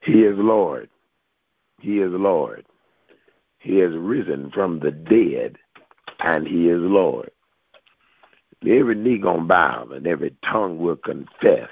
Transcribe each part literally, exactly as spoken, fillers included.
He is Lord. He is Lord. He has risen from the dead, and he is Lord. Every knee gonna bow, and every tongue will confess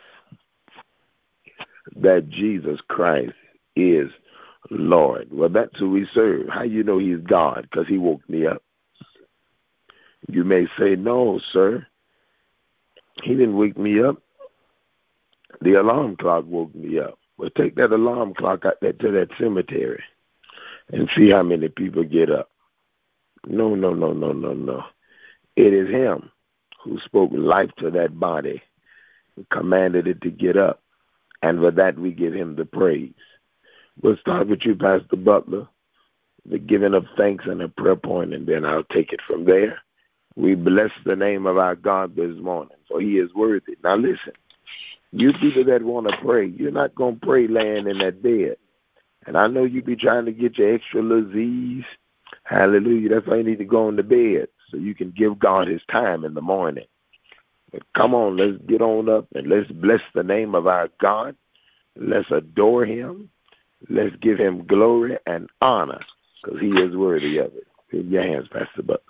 that Jesus Christ is Lord. Well, that's who we serve. How you know he's God? Because he woke me up. You may say, no, sir. He didn't wake me up. The alarm clock woke me up. Well, take that alarm clock out there to that cemetery and see how many people get up. No, no, no, no, no, no. It is him who spoke life to that body, who commanded it to get up. And for that, we give him the praise. We'll start with you, Pastor Butler, the giving of thanks and a prayer point, and then I'll take it from there. We bless the name of our God this morning, for he is worthy. Now listen, you people that want to pray, you're not going to pray laying in that bed. And I know you be trying to get your extra Z's. Hallelujah. That's why you need to go on the bed so you can give God his time in the morning. But come on, let's get on up and let's bless the name of our God. Let's adore him. Let's give him glory and honor because he is worthy of it. In your hands, Pastor Buck.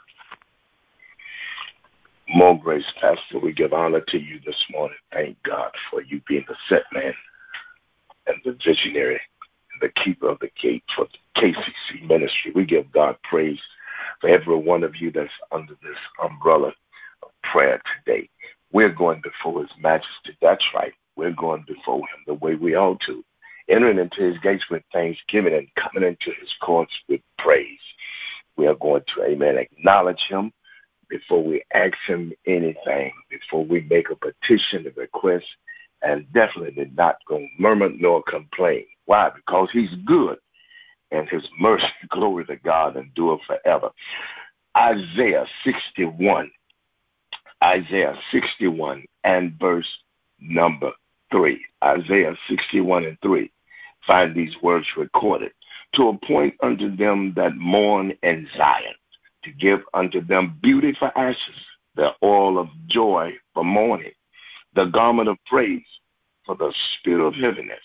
More grace, Pastor. We give honor to you this morning. Thank God for you being the set man and the visionary and the keeper of the gate for the K C C ministry. We give God praise for every one of you that's under this umbrella of prayer today. We're going before his majesty. That's right. We're going before him the way we ought to, entering into his gates with thanksgiving and coming into his courts with praise. We are going to, amen, acknowledge him before we ask him anything, before we make a petition, a request, and definitely not going to murmur nor complain. Why? Because he's good, and his mercy, glory to God, endure forever. Isaiah sixty-one, Isaiah sixty-one and verse number three. Isaiah sixty-one and three. Find these words recorded. To appoint unto them that mourn in Zion, to give unto them beauty for ashes, the oil of joy for mourning, the garment of praise for the spirit of heaviness,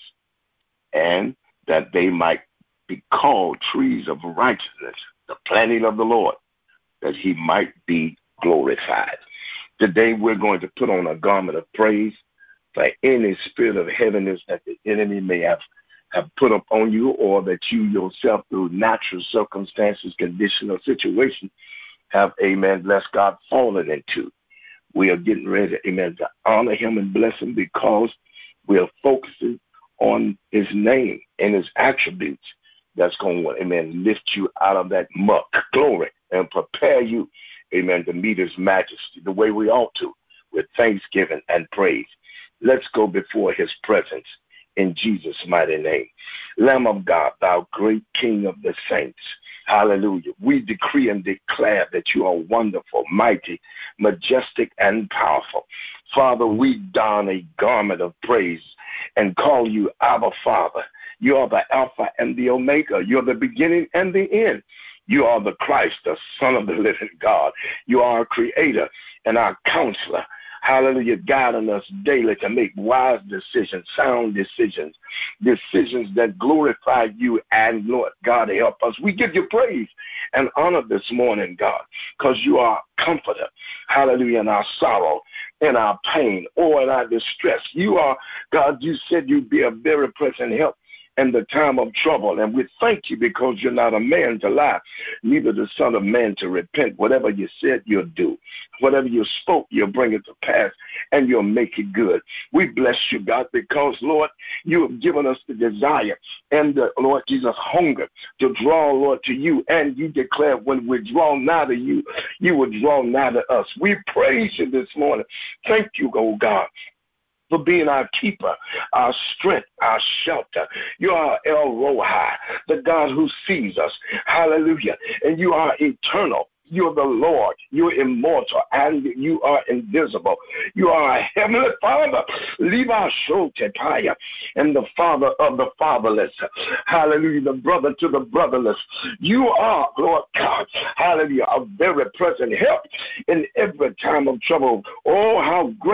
and that they might be called trees of righteousness, the planting of the Lord, that he might be glorified. Today we're going to put on a garment of praise for any spirit of heaviness that the enemy may have have put upon you, or that you yourself through natural circumstances, condition, or situation have, amen, bless God, fallen into. We are getting ready, amen, to honor him and bless him because we are focusing on his name and his attributes that's going to, amen, lift you out of that muck, glory, and prepare you, amen, to meet his majesty the way we ought to, with thanksgiving and praise. Let's go before his presence in Jesus' mighty name. Lamb of God, thou great King of the saints, hallelujah. We decree and declare that you are wonderful, mighty, majestic, and powerful. Father, we don a garment of praise and call you Abba Father. You are the Alpha and the Omega. You're the beginning and the end. You are the Christ, the Son of the living God. You are our creator and our counselor. Hallelujah, guiding us daily to make wise decisions, sound decisions, decisions that glorify you and, Lord God, help us. We give you praise and honor this morning, God, because you are a comforter. Hallelujah, in our sorrow, in our pain, or in our distress. You are, God, you said you'd be a very present help in the time of trouble. And we thank you because you're not a man to lie, neither the son of man to repent. Whatever you said, you'll do. Whatever you spoke, you'll bring it to pass, and you'll make it good. We bless you, God, because, Lord, you have given us the desire and the, Lord Jesus, hunger to draw, Lord, to you. And you declare when we draw nigh to you, you will draw nigh to us. We praise you this morning. Thank you, oh God, for being our keeper, our strength, our shelter. You are El Roi, the God who sees us. Hallelujah. And you are eternal. You're the Lord. You're immortal, and you are invisible. You are a heavenly Father, Liba Shotepaya, and the Father of the fatherless. Hallelujah, the brother to the brotherless. You are, Lord God, hallelujah, a very present help in every time of trouble. Oh, how great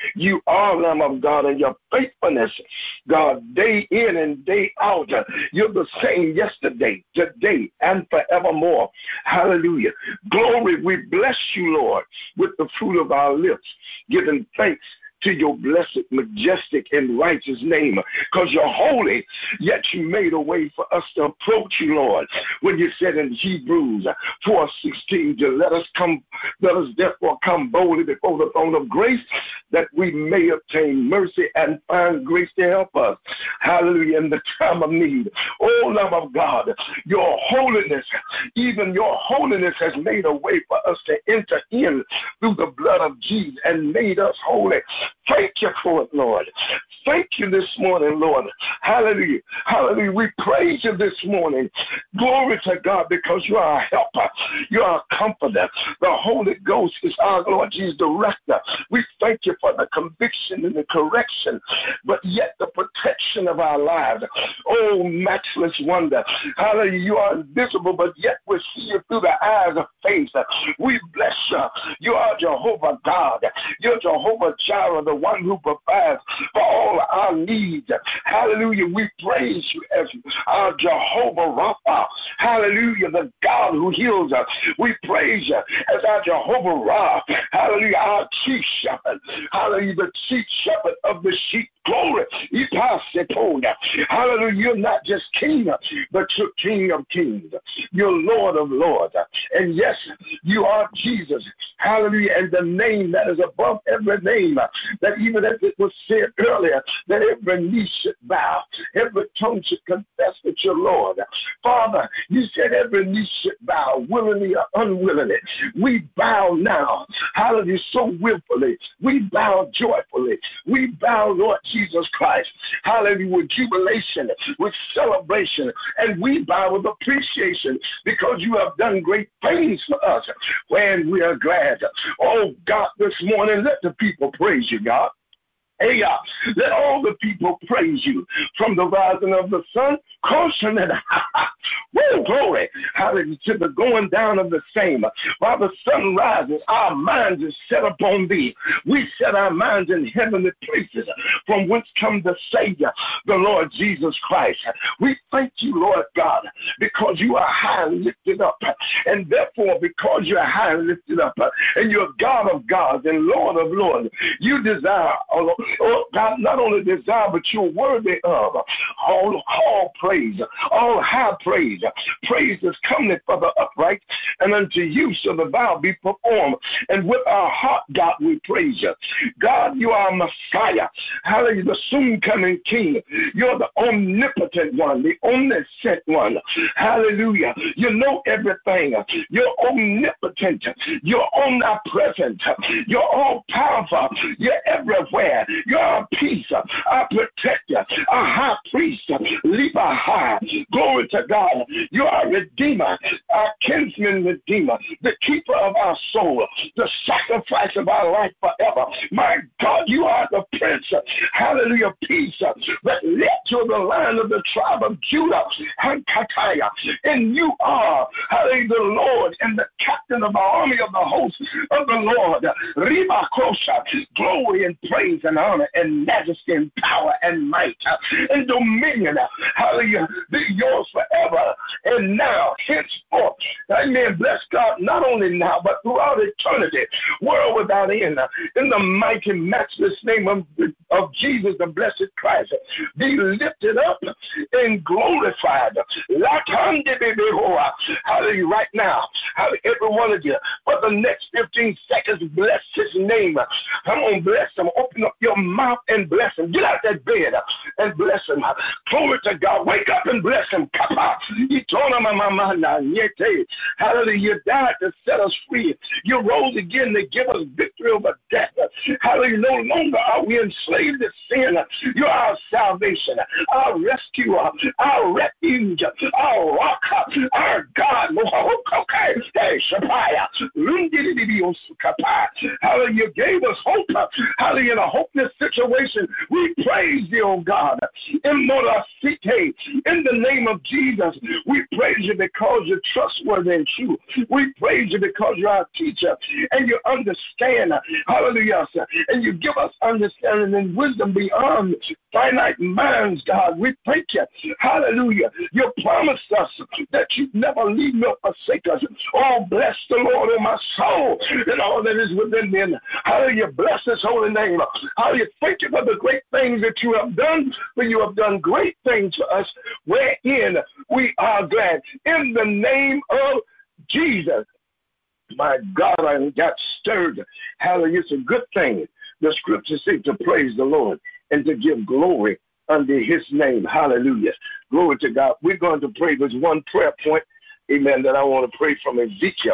You are Lamb of God, and your faithfulness, God, day in and day out. You're the same yesterday, today, and forevermore. Hallelujah. Glory, we bless you, Lord, with the fruit of our lips, giving thanks to your blessed, majestic, and righteous name, because you're holy, yet you made a way for us to approach you, Lord. When you said in Hebrews four sixteen, to let us come, let us therefore come boldly before the throne of grace, that we may obtain mercy and find grace to help us. Hallelujah, in the time of need. Oh, Lamb of God, your holiness, even your holiness has made a way for us to enter in through the blood of Jesus and made us holy. Thank you for it, Lord. Thank you this morning, Lord. Hallelujah. Hallelujah. We praise you this morning. Glory to God, because you are a helper. You are a comforter. The Holy Ghost is our Lord Jesus director. We thank you for the conviction and the correction, but yet the protection of our lives. Oh, matchless wonder. Hallelujah. You are invisible, but yet we see you through the eyes of faith. We bless you. You are Jehovah God. You're Jehovah Jireh, the one who provides for all our needs. Hallelujah. We praise you as our Jehovah Rapha. Hallelujah. The God who heals us. We praise you as our Jehovah Ra. Hallelujah. Our chief shepherd. Hallelujah. The chief shepherd of the sheep. Glory. Hallelujah. You're not just king, but you're King of kings. You're Lord of lords. And yes, you are Jesus. Hallelujah. And the name that is above every name, that even as it was said earlier, that every knee should bow, every tongue should confess that you're Lord. Father, you said every knee should bow, willingly or unwillingly. We bow now. Hallelujah. So willfully. We bow joyfully. We bow, Lord Jesus Christ. Hallelujah. With jubilation, with celebration. And we bow with appreciation, because you have done great things for us. When we are glad. Oh, God, this morning, let the people praise you, God. Hey, uh, let all the people praise you from the rising of the sun, caution and woo, glory, hallelujah, to the going down of the same. While the sun rises, our minds is set upon thee. We set our minds in heavenly places, from whence come the Savior, the Lord Jesus Christ. We thank you, Lord God, because you are high and lifted up, and therefore, because you are high and lifted up, and you're God of gods and Lord of lords, you desire, oh, oh God, not only desire, but you're worthy of all, all praise, all high praise. Praise is coming for the upright, and unto you shall the vow be performed. And with our heart, God, we praise you. God, you are Messiah. Hallelujah, the soon coming King. You're the omnipotent one, the omniscient one. Hallelujah. You know everything. You're omnipotent. You're omnipresent. You're all powerful. You're everywhere. You're our peace, our protector, our high priest. Leap high. Glory to God. You are Redeemer, our kinsman Redeemer, the keeper of our soul, the sacrifice of our life forever. My God, you are the Prince. Hallelujah, peace that led to the line of the tribe of Judah, and you are, hallelujah, the Lord and the captain of the army of the hosts of the Lord. Riba Kosha, glory and praise and honor and majesty and power and might and dominion, hallelujah, be yours forever and now, henceforth. Amen. Bless God, not only now, but throughout eternity, world without end. In the mighty, matchless name of, of Jesus, the blessed Christ, be lifted up and glorified. Hallelujah. Right now, hallelujah, every one of you, for the next fifteen seconds, bless his name. Come on, bless him. Open up your mouth and bless him. Get out that bed and bless him. Glory to God. Wake up and bless him. Hallelujah. You died to set us free. You rose again to give us victory over death. Hallelujah. No longer are we enslaved to sin. You're our salvation, our rescue, our refuge, our rock, our God. Hey, hallelujah. You gave us hope. Hallelujah. In a hopeless situation, we praise you, oh God. In the name of Jesus, we praise you because you're trustworthy and true. We praise you because you're our teacher and you understand, hallelujah, uh, and you give us understanding and wisdom beyond finite minds, God. We thank you. Hallelujah. You promised us that you never leave nor forsake us. Oh, bless the Lord, oh my soul, and all that is within me. Hallelujah. Bless his holy name. Hallelujah. Thank you for the great things that you have done, for you have done great things for us, wherein we are glad. In the name of Jesus. My God, I got stirred. Hallelujah. It's a good thing. The scriptures say to praise the Lord and to give glory under his name. Hallelujah. Glory to God. We're going to pray. There's one prayer point, amen, that I want to pray from Ezekiel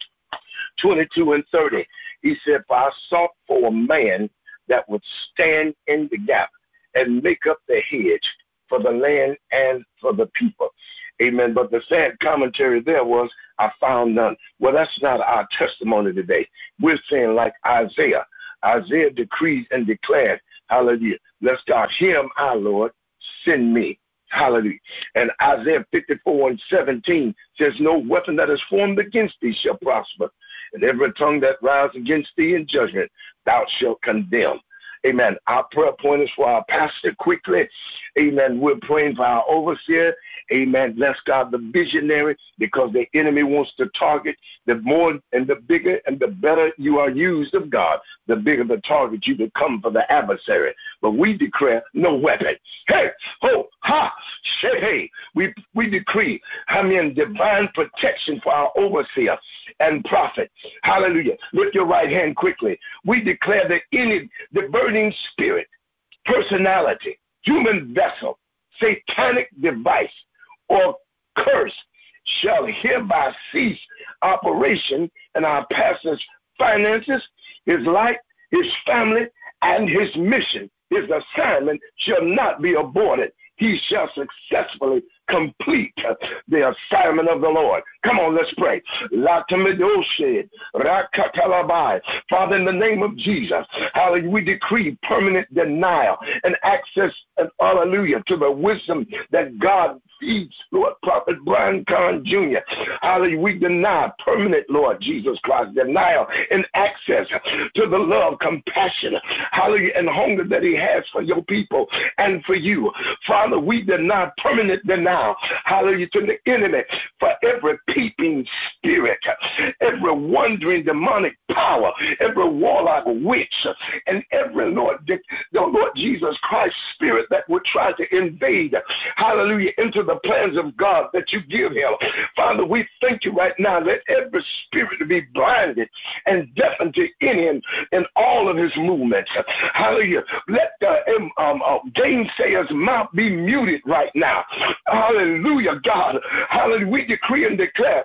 twenty-two and thirty. He said, for I sought for a man that would stand in the gap and make up the hedge for the land and for the people. Amen. But the sad commentary there was, I found none. Well, that's not our testimony today. We're saying like Isaiah. Isaiah decreed and declared, hallelujah, let's God, here am I, Lord, send me. Hallelujah. And Isaiah fifty-four and seventeen says, no weapon that is formed against thee shall prosper, and every tongue that rises against thee in judgment thou shalt condemn. Amen. Our prayer point is for our pastor quickly. Amen. We're praying for our overseer. Amen. Bless God, the visionary, because the enemy wants to target. The more and the bigger and the better you are used of God, the bigger the target you become for the adversary. But we declare no weapon. Hey, ho, ha, shit, hey. We, we decree, I mean, divine protection for our overseer and prophet. Hallelujah. Lift your right hand quickly. We declare that any diverting spirit, personality, human vessel, satanic device, or curse shall hereby cease operation in our pastor's finances, his life, his family, and his mission. His assignment shall not be aborted. He shall successfully complete the assignment of the Lord. Come on, let's pray. Father, in the name of Jesus, hallelujah, we decree permanent denial and access, and hallelujah, to the wisdom that God feeds, Lord, Prophet Brian Kahn Junior Hallelujah, we deny permanent, Lord Jesus Christ, denial and access to the love, compassion, hallelujah, and hunger that he has for your people and for you. Father, we deny permanent denial, hallelujah, to the enemy for every peeping spirit, every wandering demonic power, every warlock witch, and every Lord, the Lord Jesus Christ spirit that would try to invade, hallelujah, into the plans of God that you give him. Father, we thank you right now. Let every spirit be blinded and deafened to in him in all of his movements. Hallelujah. Let the um, um, uh, gainsayer's mouth be muted right now. Hallelujah, God. Hallelujah. We decree and declare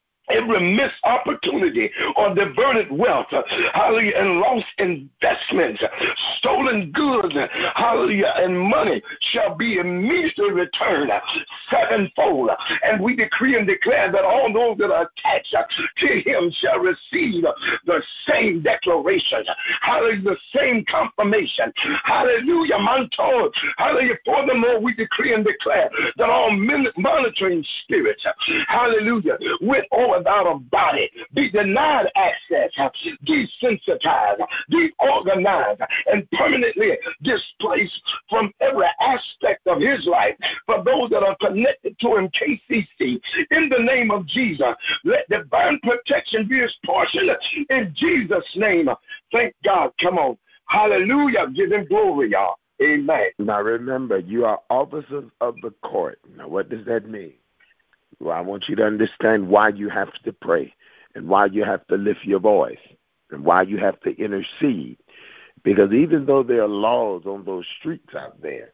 every missed opportunity or diverted wealth, hallelujah, and lost investments, stolen goods, hallelujah, and money shall be immediately returned sevenfold. And we decree and declare that all those that are attached to him shall receive the same declaration, hallelujah, the same confirmation, hallelujah, manto, hallelujah. Furthermore, we decree and declare that all monitoring spirits, hallelujah, with or without a body, be denied access, desensitized, deorganized, and permanently displaced from every aspect of his life. For those that are connected to him, K C C, in the name of Jesus, let divine protection be his portion in Jesus' name. Thank God. Come on. Hallelujah. Give him glory, y'all. Amen. Now remember, you are officers of the court. Now what does that mean? Well, I want you to understand why you have to pray and why you have to lift your voice and why you have to intercede. Because even though there are laws on those streets out there,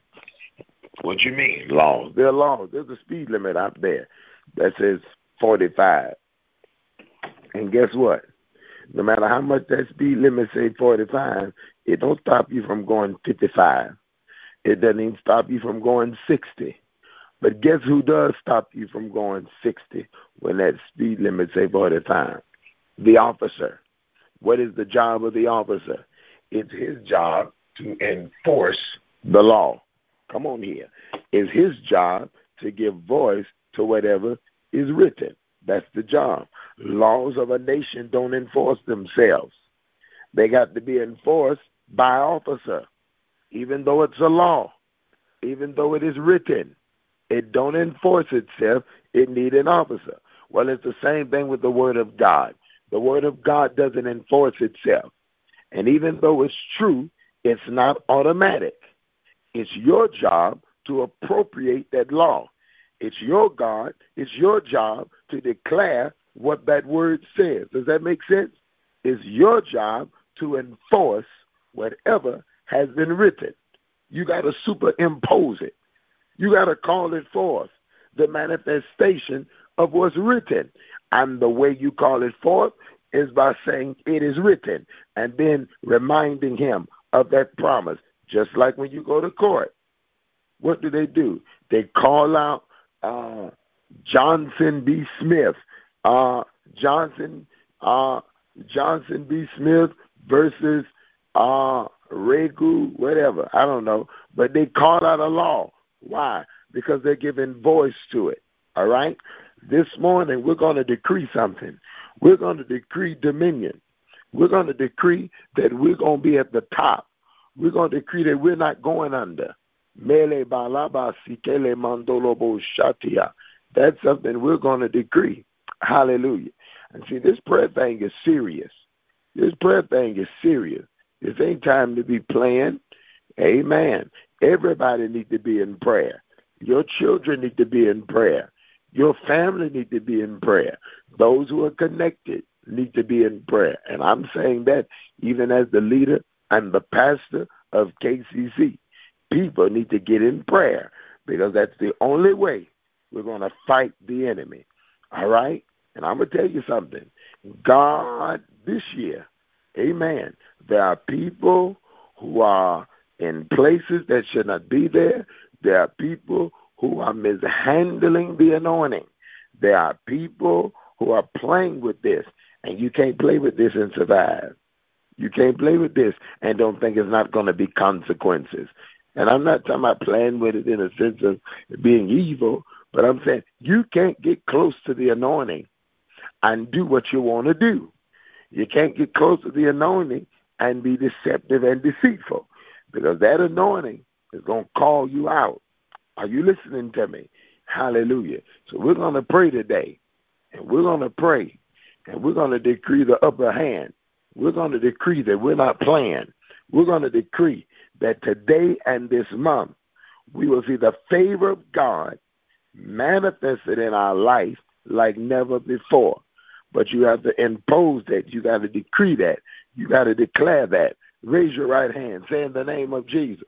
what you mean, laws? There are laws. There's a speed limit out there that says forty-five. And guess what? No matter how much that speed limit say forty-five, it don't stop you from going fifty-five. It doesn't even stop you from going sixty. But guess who does stop you from going sixty when that speed limit say forty-five? The officer. What is the job of the officer? It's his job to enforce the law. Come on here. It's his job to give voice to whatever is written. That's the job. Laws of a nation don't enforce themselves. They got to be enforced by officer. Even though it's a law, even though it is written, it don't enforce itself. It need an officer. Well, it's the same thing with the Word of God. The Word of God doesn't enforce itself. And even though it's true, it's not automatic. It's your job to appropriate that law. It's your God, it's your job to declare what that word says. Does that make sense? It's your job to enforce whatever has been written. You got to superimpose it. You got to call it forth, the manifestation of what's written. And the way you call it forth is by saying it is written and then reminding him of that promise. Just like when you go to court, what do they do? They call out uh, Johnson B. Smith, uh, Johnson, uh, Johnson B. Smith versus uh, Regu, whatever, I don't know, but they call out a law. Why? Because they're giving voice to it, all right? This morning, we're going to decree something. We're going to decree dominion. We're going to decree that we're going to be at the top. We're going to decree that we're not going under. Mele balaba sikele mandolobo shatia. That's something we're going to decree. Hallelujah. And see, this prayer thing is serious. This prayer thing is serious. This ain't time to be playing. Amen. Everybody needs to be in prayer. Your children need to be in prayer. Your family need to be in prayer. Those who are connected need to be in prayer. And I'm saying that even as the leader and the pastor of K C C. People need to get in prayer because that's the only way we're going to fight the enemy. All right? And I'm going to tell you something. God, this year, amen, there are people who are in places that should not be there. There are people who are mishandling the anointing. There are people who are playing with this, and you can't play with this and survive. You can't play with this and don't think it's not going to be consequences. And I'm not talking about playing with it in a sense of being evil, but I'm saying you can't get close to the anointing and do what you want to do. You can't get close to the anointing and be deceptive and deceitful because that anointing is going to call you out. Are you listening to me? Hallelujah. So we're going to pray today, and we're going to pray, and we're going to decree the upper hand. We're going to decree that we're not playing. We're going to decree that today and this month, we will see the favor of God manifested in our life like never before. But you have to impose that. You got to decree that. You got to declare that. Raise your right hand. Say in the name of Jesus,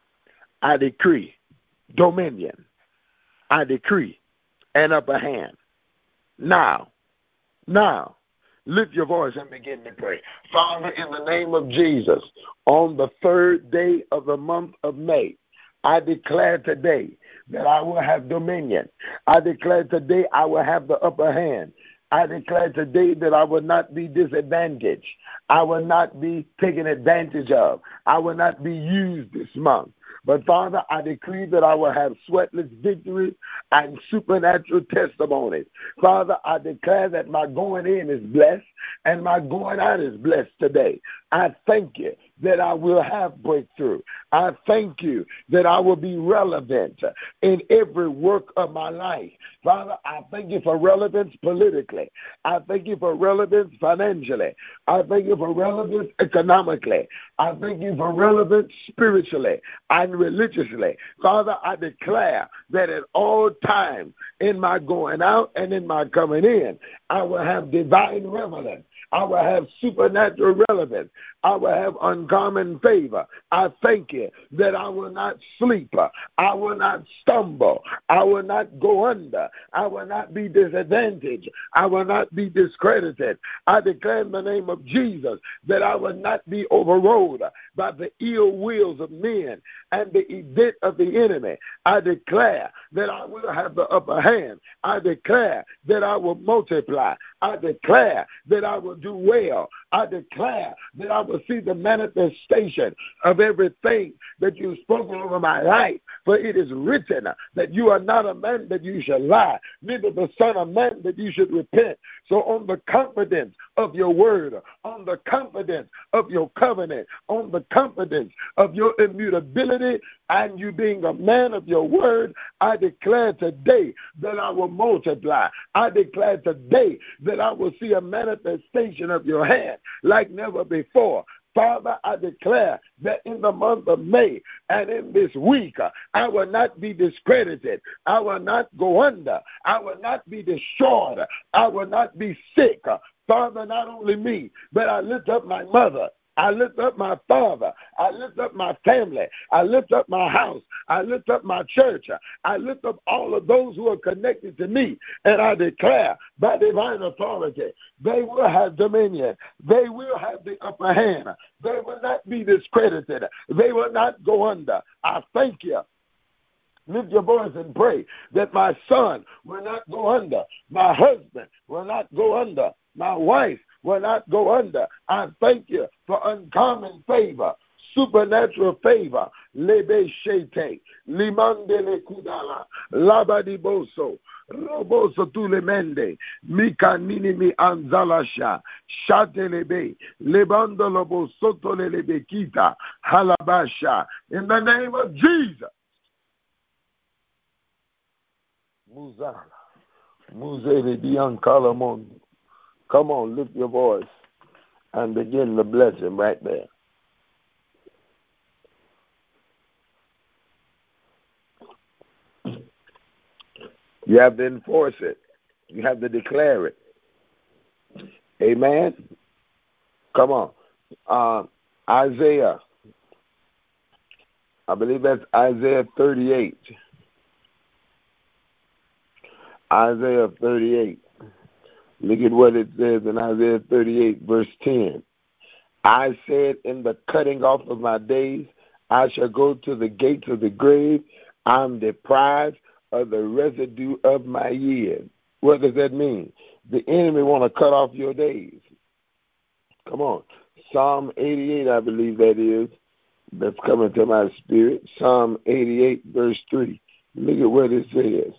I decree dominion. I decree an upper hand. Now, now, lift your voice and begin to pray. Father, in the name of Jesus, on the third day of the month of May, I declare today that I will have dominion. I declare today I will have the upper hand. I declare today that I will not be disadvantaged. I will not be taken advantage of. I will not be used this month. But, Father, I decree that I will have sweatless victories and supernatural testimonies. Father, I declare that my going in is blessed and my going out is blessed today. I thank you that I will have breakthrough. I thank you that I will be relevant in every work of my life. Father, I thank you for relevance politically. I thank you for relevance financially. I thank you for relevance economically. I thank you for relevance spiritually and religiously. Father, I declare that at all times in my going out and in my coming in, I will have divine relevance. I will have supernatural relevance. I will have uncommon favor. I thank you that I will not sleep. I will not stumble. I will not go under. I will not be disadvantaged. I will not be discredited. I declare in the name of Jesus that I will not be overrode by the ill wills of men and the event of the enemy. I declare that I will have the upper hand. I declare that I will multiply. I declare that I will do well. I declare that I will see the manifestation of everything that you've spoken over my life. For it is written that you are not a man that you shall lie, neither the son of man that you should repent. So on the confidence of your word, on the confidence of your covenant, on the confidence of your immutability, and you being a man of your word, I declare today that I will multiply. I declare today that I will see a manifestation of your hand like never before. Father, I declare that in the month of May and in this week, I will not be discredited. I will not go under. I will not be destroyed. I will not be sick. Father, not only me, but I lift up my mother. I lift up my father. I lift up my family. I lift up my house. I lift up my church. I lift up all of those who are connected to me. And I declare by divine authority, they will have dominion. They will have the upper hand. They will not be discredited. They will not go under. I thank you. Lift your voice and pray that my son will not go under. My husband will not go under. My wife will not go under. I thank you for uncommon favor, supernatural favor. Lebe shete, limandele kudala, labadiboso, roboso tulemende, mika nini mi anzalasha, shatelebe, lebandolobo sotolelebe kita, halabasha. In the name of Jesus. Muzala, muzele biancalamon. Come on, lift your voice and begin to bless him right there. You have to enforce it. You have to declare it. Amen. Come on. Uh, Isaiah. I believe that's Isaiah thirty-eight. Isaiah thirty-eight. Look at what it says in Isaiah thirty-eight, verse ten. I said, in the cutting off of my days, I shall go to the gates of the grave. I'm deprived of the residue of my years. What does that mean? The enemy want to cut off your days. Come on. Psalm eighty-eight, I believe that is. That's coming to my spirit. Psalm eighty-eight, verse three. Look at what it says.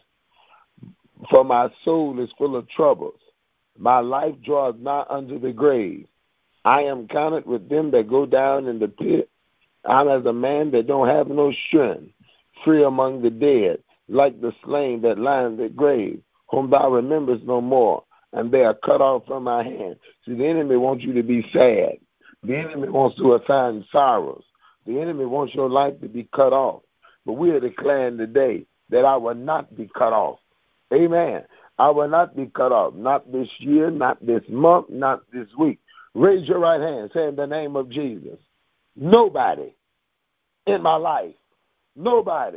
For my soul is full of troubles. My life draws nigh unto the grave. I am counted with them that go down in the pit. I'm as a man that don't have no strength, free among the dead, like the slain that lie in the grave, whom thou rememberest no more, and they are cut off from my hand. See, the enemy wants you to be sad. The enemy wants to assign sorrows. The enemy wants your life to be cut off. But we are declaring today that I will not be cut off. Amen. I will not be cut off. Not this year, not this month, not this week. Raise your right hand. Say in the name of Jesus. Nobody in my life, nobody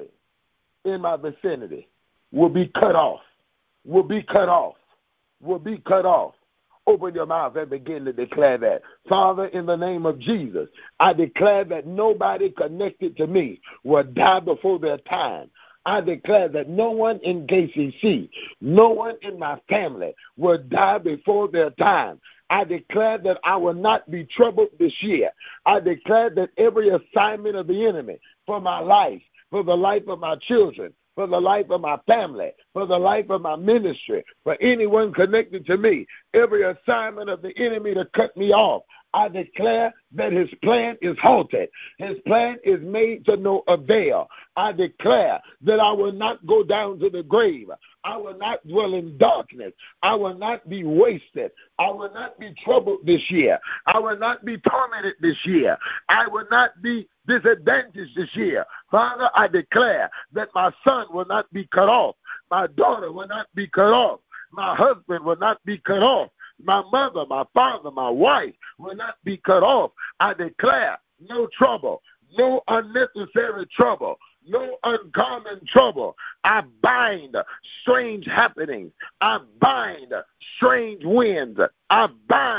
in my vicinity will be cut off, will be cut off, will be cut off. Open your mouth and begin to declare that. Father, in the name of Jesus, I declare that nobody connected to me will die before their time. I declare that no one in K C C, no one in my family will die before their time. I declare that I will not be troubled this year. I declare that every assignment of the enemy for my life, for the life of my children, for the life of my family, for the life of my ministry, for anyone connected to me, every assignment of the enemy to cut me off, I declare that his plan is halted. His plan is made to no avail. I declare that I will not go down to the grave. I will not dwell in darkness. I will not be wasted. I will not be troubled this year. I will not be tormented this year. I will not be disadvantaged this year. Father, I declare that my son will not be cut off. My daughter will not be cut off. My husband will not be cut off. My mother, my father, my wife will not be cut off. I declare no trouble, no unnecessary trouble, no uncommon trouble. I bind strange happenings. I bind strange winds. I bind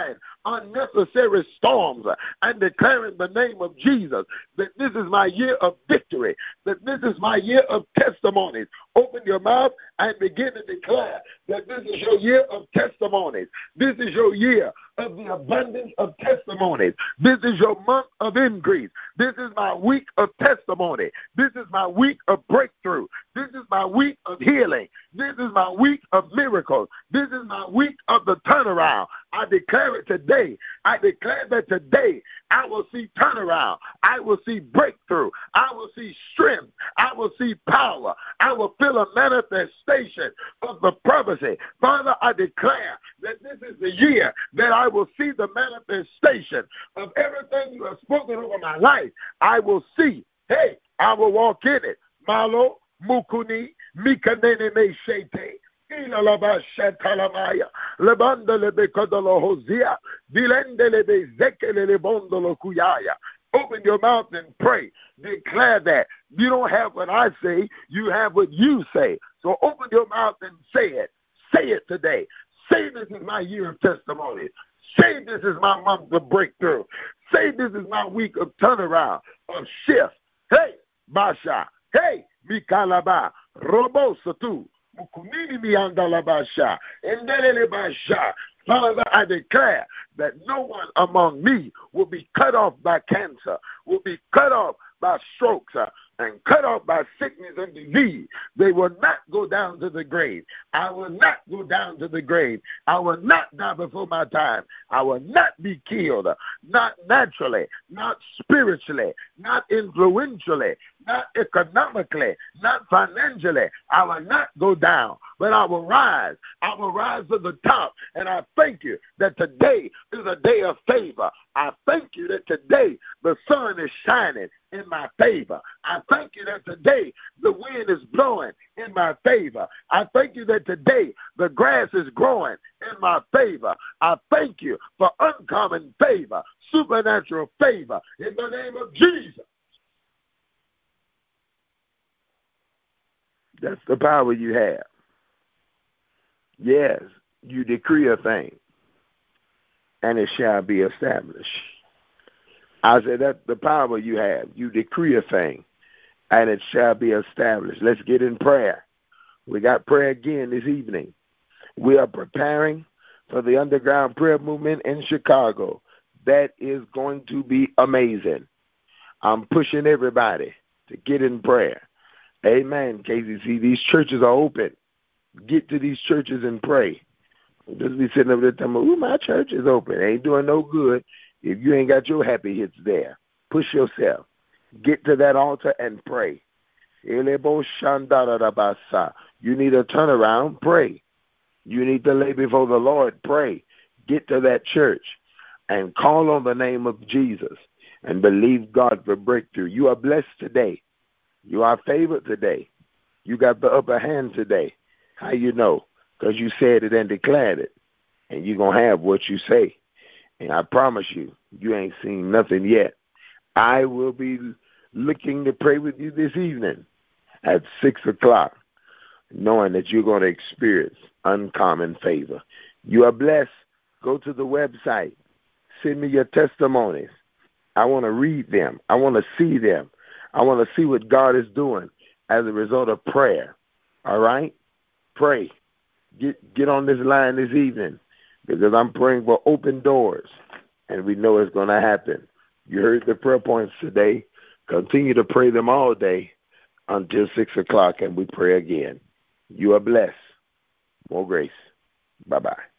unnecessary storms and declaring the name of Jesus, that this is my year of victory, that this is my year of testimonies. Open your mouth and begin to declare that this is your year of testimonies. This is your year of the abundance of testimonies. This is your month of increase. This is my week of testimony. This is my week of breakthrough. This is my week of healing. This is my week of miracles. This is my week of the turnaround. I declare it today. I declare that today I will see turnaround. I will see breakthrough. I will see strength. I will see power. I will feel a manifestation of the prophecy. Father, I declare that this is the year that I will see the manifestation of everything you have spoken over my life. I will see. Hey, I will walk in it. Malo, Mukuni, Mikanene Me Shete. Ilalabashatalamaya, Lebandele Kodolo Hosea, Dilendele Zekele Bondolo Kuyaya. Open your mouth and pray. Declare that. You don't have what I say, you have what you say. So open your mouth and say it. Say it today. Say this is my year of testimony. Say this is my month of breakthrough. Say this is my week of turnaround, of shift. Hey, Basha. Hey, Mikalaba. Robo Satu. Father, I declare that no one among me will be cut off by cancer, will be cut off by strokes, uh, and cut off by sickness and disease. They will not go down to the grave. I will not go down to the grave. I will not die before my time. I will not be killed, not naturally, not spiritually, not influentially, not economically, not financially. I will not go down, but I will rise. I will rise to the top. And I thank you that today is a day of favor. I thank you that today the sun is shining in my favor. I thank you that today the wind is blowing in my favor. I thank you that today the grass is growing in my favor. I thank you for uncommon favor, supernatural favor in the name of Jesus. That's the power you have. Yes, you decree a thing, and it shall be established. I said that's the power you have. You decree a thing, and it shall be established. Let's get in prayer. We got prayer again this evening. We are preparing for the underground prayer movement in Chicago. That is going to be amazing. I'm pushing everybody to get in prayer. Amen, K C C. These churches are open. Get to these churches and pray. Just be sitting over there telling me, ooh, my church is open. It ain't doing no good if you ain't got your happy hits there. Push yourself. Get to that altar and pray. You need a turnaround, pray. You need to lay before the Lord, pray. Get to that church and call on the name of Jesus and believe God for breakthrough. You are blessed today. You are favored today. You got the upper hand today. How you know? Because you said it and declared it. And you're going to have what you say. And I promise you, you ain't seen nothing yet. I will be looking to pray with you this evening at six o'clock, knowing that you're going to experience uncommon favor. You are blessed. Go to the website. Send me your testimonies. I want to read them. I want to see them. I want to see what God is doing as a result of prayer. All right? Pray. Get get on this line this evening because I'm praying for open doors, and we know it's going to happen. You heard the prayer points today. Continue to pray them all day until six o'clock, and we pray again. You are blessed. More grace. Bye-bye.